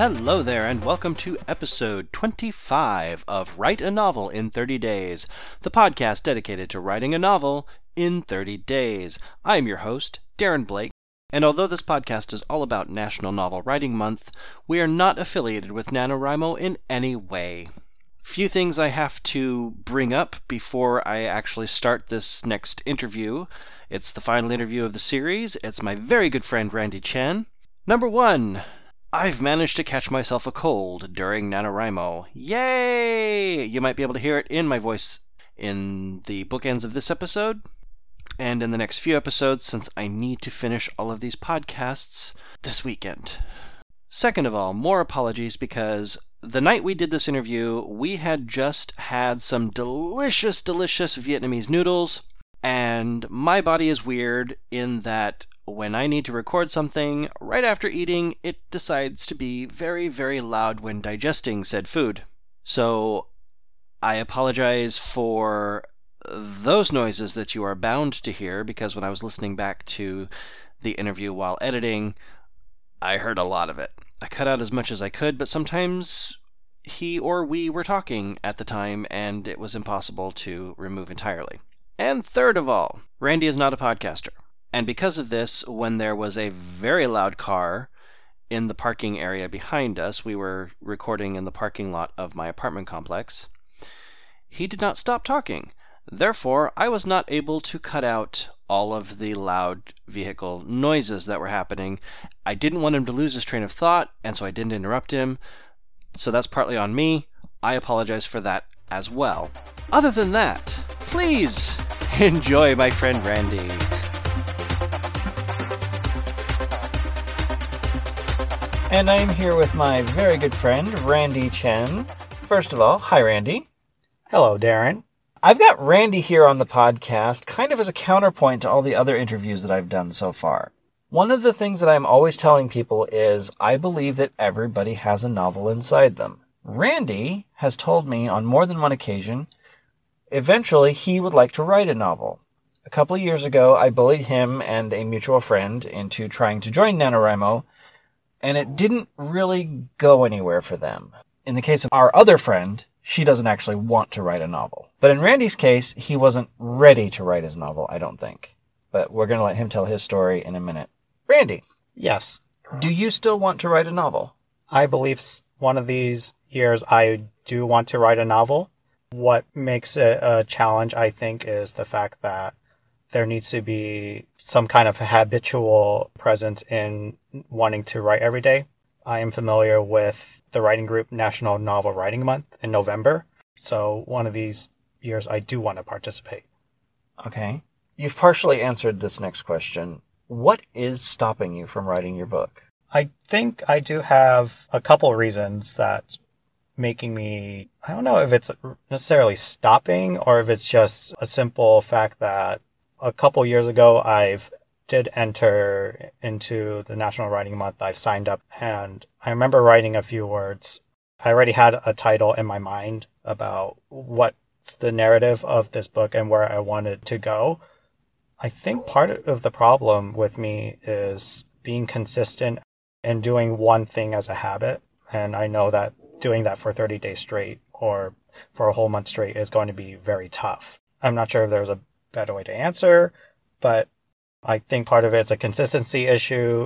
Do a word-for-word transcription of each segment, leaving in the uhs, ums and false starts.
Hello there, and welcome to episode twenty-five of Write a Novel in thirty days, the podcast dedicated to writing a novel in thirty days. I am your host, Darren Blake, and although this podcast is all about National Novel Writing Month, we are not affiliated with NaNoWriMo in any way. Few things I have to bring up before I actually start this next interview. It's the final interview of the series. It's my very good friend Randy Chen. Number one, I've managed to catch myself a cold during NaNoWriMo. Yay! You might be able to hear it in my voice in the bookends of this episode and in the next few episodes, since I need to finish all of these podcasts this weekend. Second of all, more apologies because the night we did this interview, we had just had some delicious, delicious Vietnamese noodles, and my body is weird in that when I need to record something, right after eating, it decides to be very, very loud when digesting said food. So I apologize for those noises that you are bound to hear, because when I was listening back to the interview while editing, I heard a lot of it. I cut out as much as I could, but sometimes he or we were talking at the time, and it was impossible to remove entirely. And third of all, Randy is not a podcaster. And because of this, when there was a very loud car in the parking area behind us, we were recording in the parking lot of my apartment complex, he did not stop talking. Therefore, I was not able to cut out all of the loud vehicle noises that were happening. I didn't want him to lose his train of thought, and so I didn't interrupt him. So that's partly on me. I apologize for that as well. Other than that, please enjoy my friend Randy. And I'm here with my very good friend, Randy Chen. First of all, hi, Randy. Hello, Darren. I've got Randy here on the podcast kind of as a counterpoint to all the other interviews that I've done so far. One of the things that I'm always telling people is I believe that everybody has a novel inside them. Randy has told me on more than one occasion, eventually he would like to write a novel. A couple of years ago, I bullied him and a mutual friend into trying to join NaNoWriMo, and it didn't really go anywhere for them. In the case of our other friend, she doesn't actually want to write a novel. But in Randy's case, he wasn't ready to write his novel, I don't think. But we're going to let him tell his story in a minute. Randy. Yes. Do you still want to write a novel? I believe one of these years I do want to write a novel. What makes it a challenge, I think, is the fact that there needs to be some kind of habitual presence in wanting to write every day. I am familiar with the writing group National Novel Writing Month in November. So one of these years I do want to participate. Okay. You've partially answered this next question. What is stopping you from writing your book? I think I do have a couple reasons that's making me, I don't know if it's necessarily stopping or if it's just a simple fact that a couple years ago I've did enter into the National Writing Month. I've signed up, and I remember writing a few words. I already had a title in my mind about what's the narrative of this book and where I wanted to go. I think part of the problem with me is being consistent and doing one thing as a habit. And I know that doing that for thirty days straight or for a whole month straight is going to be very tough. I'm not sure if there's a better way to answer, but I think part of it is a consistency issue,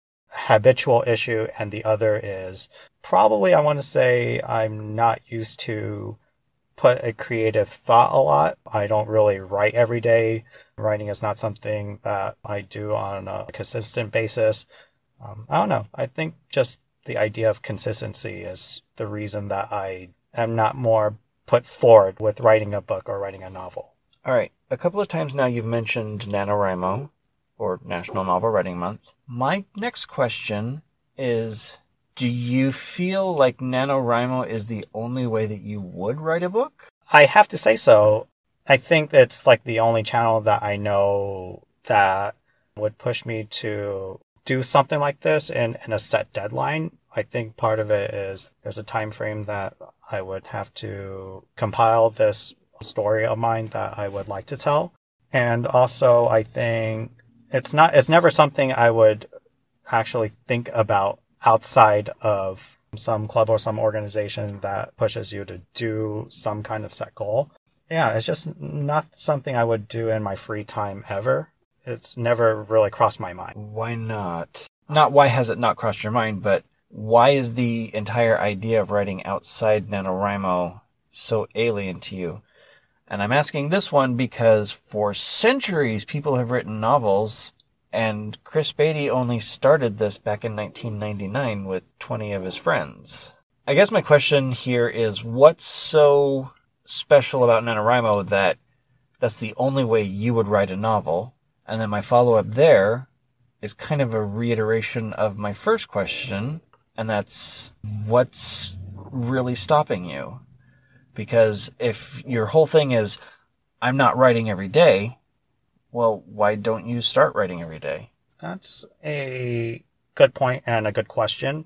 habitual issue, and the other is probably, I want to say, I'm not used to put a creative thought a lot. I don't really write every day. Writing is not something that I do on a consistent basis. Um, I don't know. I think just the idea of consistency is the reason that I am not more put forward with writing a book or writing a novel. All right. A couple of times now you've mentioned NaNoWriMo, or National Novel Writing Month. My next question is, do you feel like NaNoWriMo is the only way that you would write a book? I have to say so. I think it's like the only channel that I know that would push me to do something like this in, in a set deadline. I think part of it is there's a time frame that I would have to compile this story of mine that I would like to tell. And also, I think it's not, it's never something I would actually think about outside of some club or some organization that pushes you to do some kind of set goal. Yeah, it's just not something I would do in my free time ever. It's never really crossed my mind. Why not? Not why has it not crossed your mind, but why is the entire idea of writing outside NaNoWriMo so alien to you? And I'm asking this one because for centuries people have written novels, and Chris Beatty only started this back in nineteen ninety-nine with twenty of his friends. I guess my question here is, what's so special about NaNoWriMo that that's the only way you would write a novel? And then my follow-up there is kind of a reiteration of my first question, and that's, what's really stopping you? Because if your whole thing is, I'm not writing every day, well, why don't you start writing every day? That's a good point and a good question.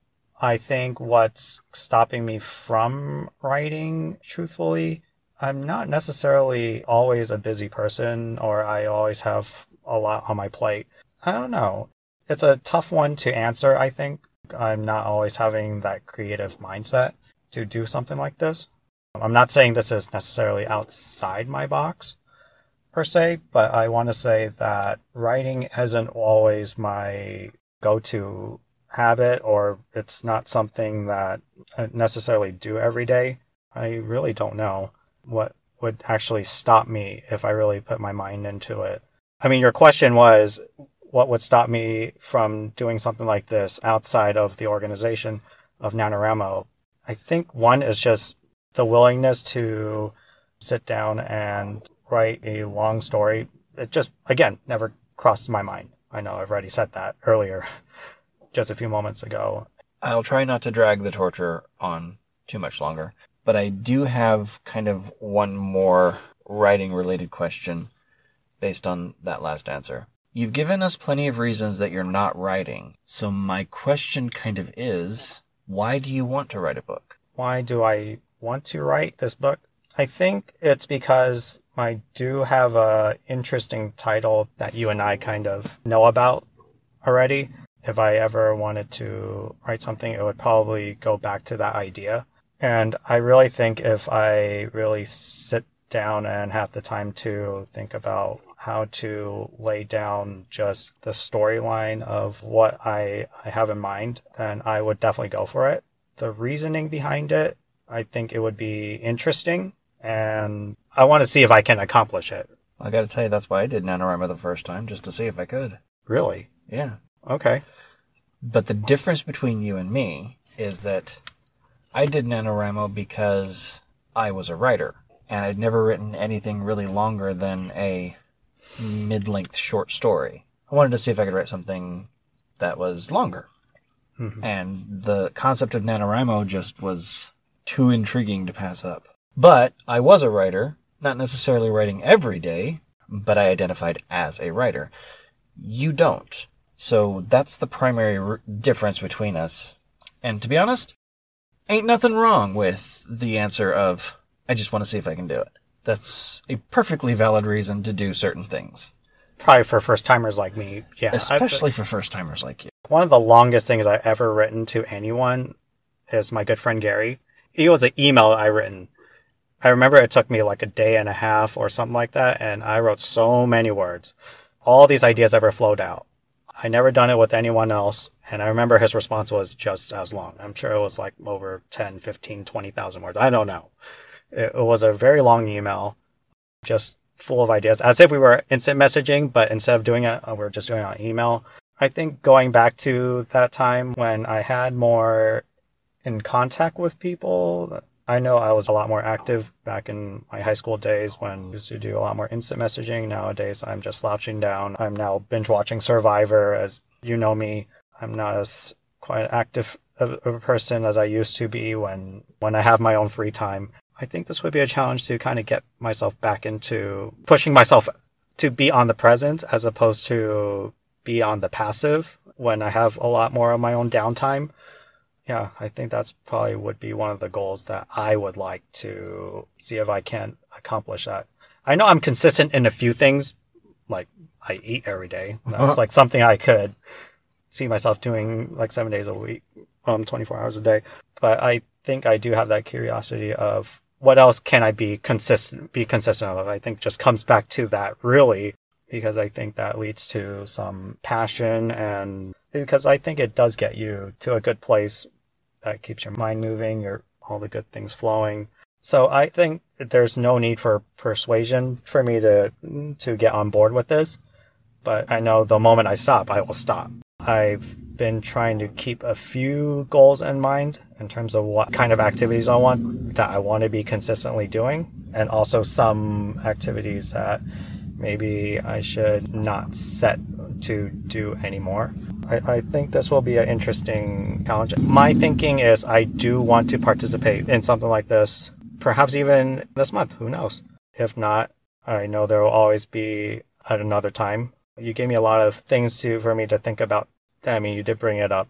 I think what's stopping me from writing, truthfully, I'm not necessarily always a busy person, or I always have a lot on my plate. I don't know. It's a tough one to answer, I think. I'm not always having that creative mindset to do something like this. I'm not saying this is necessarily outside my box, per se, but I want to say that writing isn't always my go-to habit, or it's not something that I necessarily do every day. I really don't know what would actually stop me if I really put my mind into it. I mean, your question was, what would stop me from doing something like this outside of the organization of NaNoWriMo? I think one is just the willingness to sit down and write a long story. It just, again, never crossed my mind. I know I've already said that earlier, just a few moments ago. I'll try not to drag the torture on too much longer, but I do have kind of one more writing-related question based on that last answer. You've given us plenty of reasons that you're not writing, so my question kind of is, why do you want to write a book? Why do I want to write this book? I think it's because I do have a interesting title that you and I kind of know about already. If I ever wanted to write something, it would probably go back to that idea. And I really think if I really sit down and have the time to think about how to lay down just the storyline of what I, I have in mind, then I would definitely go for it. The reasoning behind it, I think it would be interesting, and I want to see if I can accomplish it. I gotta tell you, that's why I did NaNoWriMo the first time, just to see if I could. Really? Yeah. Okay. But the difference between you and me is that I did NaNoWriMo because I was a writer, and I'd never written anything really longer than a mid-length short story. I wanted to see if I could write something that was longer. Mm-hmm. And the concept of NaNoWriMo just was too intriguing to pass up. But I was a writer, not necessarily writing every day, but I identified as a writer. You don't. So that's the primary r- difference between us. And to be honest, ain't nothing wrong with the answer of, I just want to see if I can do it. That's a perfectly valid reason to do certain things. Probably for first-timers like me, yeah. Especially I, for first-timers like you. One of the longest things I've ever written to anyone is my good friend Gary. It was an email I written. I remember it took me like a day and a half or something like that, and I wrote so many words. All these ideas ever flowed out. I never done it with anyone else, and I remember his response was just as long. I'm sure it was like over ten, fifteen, twenty thousand words. I don't know. It, it was a very long email, just full of ideas, as if we were instant messaging, but instead of doing it, we we're just doing it on email. I think going back to that time when I had more in contact with people, I know I was a lot more active back in my high school days when I used to do a lot more instant messaging. Nowadays, I'm just slouching down. I'm now binge watching Survivor. As you know me, I'm not as quite active of a person as I used to be when, when I have my own free time. I think this would be a challenge to kind of get myself back into pushing myself to be on the present as opposed to be on the passive when I have a lot more of my own downtime. Yeah, I think that's probably would be one of the goals that I would like to see if I can accomplish that. I know I'm consistent in a few things, like I eat every day. That's like something I could see myself doing like seven days a week um, twenty-four hours a day. But I think I do have that curiosity of what else can I be consistent, be consistent of. I think just comes back to that really, because I think that leads to some passion, and because I think it does get you to a good place that keeps your mind moving, your all the good things flowing. So I think there's no need for persuasion for me to to get on board with this. But I know the moment I stop, I will stop. I've been trying to keep a few goals in mind in terms of what kind of activities I want, that I want to be consistently doing, and also some activities that maybe I should not set to do anymore. I, I think this will be an interesting challenge. My thinking is I do want to participate in something like this, perhaps even this month, who knows? If not, I know there will always be at another time. You gave me a lot of things to for me to think about. I mean, you did bring it up,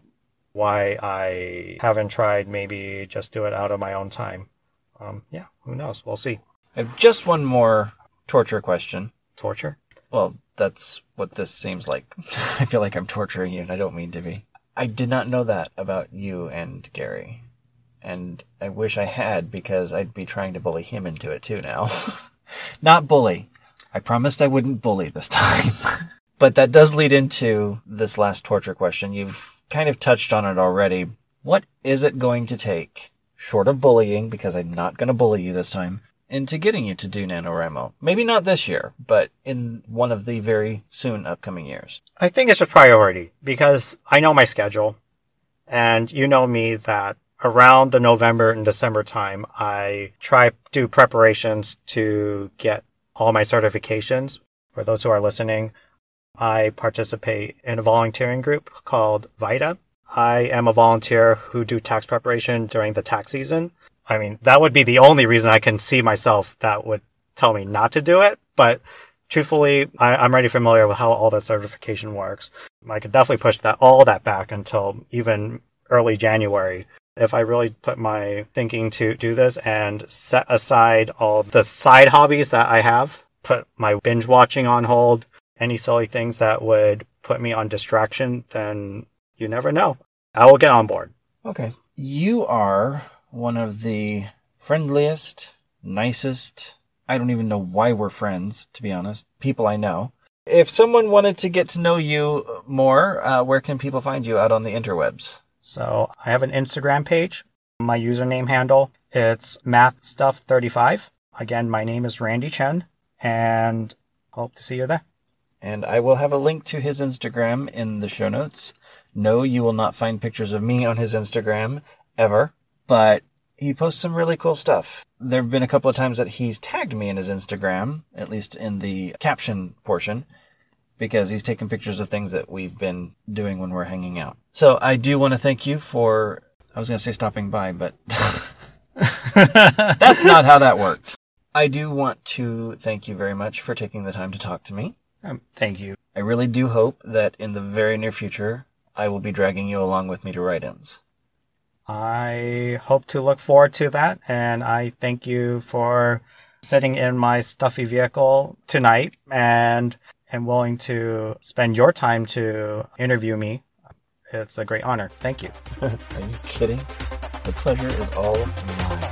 why I haven't tried maybe just do it out of my own time. Um, yeah, who knows? We'll see. I have just one more torture question. Torture? Well, that's what this seems like. I feel like I'm torturing you, and I don't mean to be. I did not know that about you and Gary. And I wish I had, because I'd be trying to bully him into it too now. Not bully. I promised I wouldn't bully this time. But that does lead into this last torture question. You've kind of touched on it already. What is it going to take, short of bullying, because I'm not going to bully you this time, into getting you to do NaNoWriMo? Maybe not this year, but in one of the very soon upcoming years. I think it's a priority, because I know my schedule. And you know me that around the November and December time, I try to do preparations to get all my certifications. For those who are listening, I participate in a volunteering group called VITA. I am a volunteer who do tax preparation during the tax season. I mean, that would be the only reason I can see myself that would tell me not to do it. But truthfully, I, I'm already familiar with how all the certification works. I could definitely push that all that back until even early January. If I really put my thinking to do this and set aside all the side hobbies that I have, put my binge watching on hold, any silly things that would put me on distraction, then you never know. I will get on board. Okay. You are one of the friendliest, nicest, I don't even know why we're friends, to be honest, people I know. If someone wanted to get to know you more, uh, where can people find you out on the interwebs? So I have an Instagram page. My username handle, it's math stuff thirty-five. Again, my name is Randy Chen, and hope to see you there. And I will have a link to his Instagram in the show notes. No, you will not find pictures of me on his Instagram, ever. But he posts some really cool stuff. There have been a couple of times that he's tagged me in his Instagram, at least in the caption portion, because he's taken pictures of things that we've been doing when we're hanging out. So I do want to thank you for, I was going to say stopping by, but that's not how that worked. I do want to thank you very much for taking the time to talk to me. Um, thank you. I really do hope that in the very near future, I will be dragging you along with me to write-ins. I hope to look forward to that, and I thank you for sitting in my stuffy vehicle tonight and am willing to spend your time to interview me. It's a great honor. Thank you. Are you kidding? The pleasure is all mine.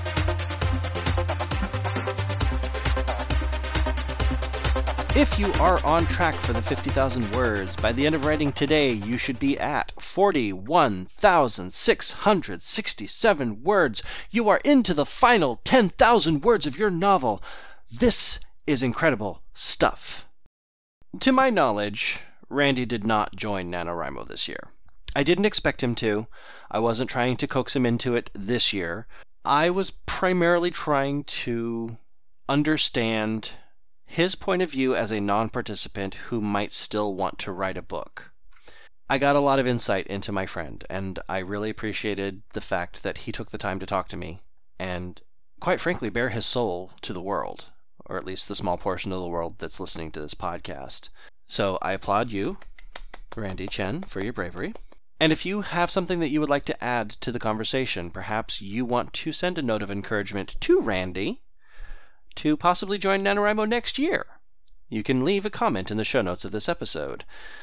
If you are on track for the fifty thousand words, by the end of writing today, you should be at forty-one thousand six hundred sixty-seven words. You are into the final ten thousand words of your novel. This is incredible stuff. To my knowledge, Randy did not join NaNoWriMo this year. I didn't expect him to. I wasn't trying to coax him into it this year. I was primarily trying to understand his point of view as a non-participant who might still want to write a book. I got a lot of insight into my friend, and I really appreciated the fact that he took the time to talk to me, and quite frankly, bare his soul to the world, or at least the small portion of the world that's listening to this podcast. So I applaud you, Randy Chen, for your bravery. And if you have something that you would like to add to the conversation, perhaps you want to send a note of encouragement to Randy to possibly join NaNoWriMo next year, you can leave a comment in the show notes of this episode.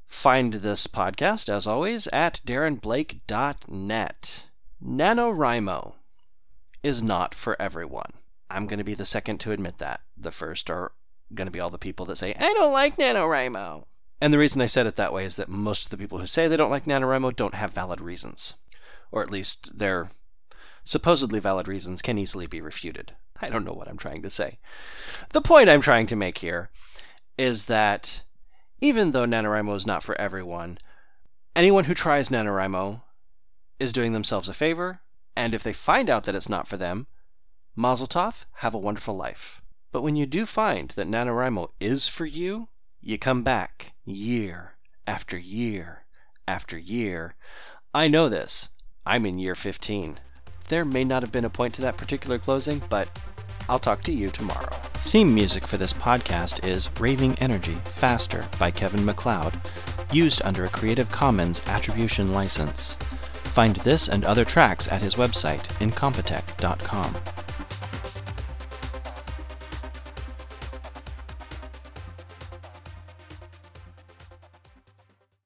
Find this podcast, as always, at darren blake dot net. NaNoWriMo is not for everyone. I'm going to be the second to admit that. The first are going to be all the people that say, I don't like NaNoWriMo. And the reason I said it that way is that most of the people who say they don't like NaNoWriMo don't have valid reasons. Or at least their supposedly valid reasons can easily be refuted. I don't know what I'm trying to say. The point I'm trying to make here is that even though NaNoWriMo is not for everyone, anyone who tries NaNoWriMo is doing themselves a favor, and if they find out that it's not for them, Mazel tov, have a wonderful life. But when you do find that NaNoWriMo is for you, you come back year after year after year. I know this. I'm in year fifteen. There may not have been a point to that particular closing, but I'll talk to you tomorrow. Theme music for this podcast is Raving Energy Faster by Kevin MacLeod, used under a Creative Commons Attribution license. Find this and other tracks at his website, incompetech dot com.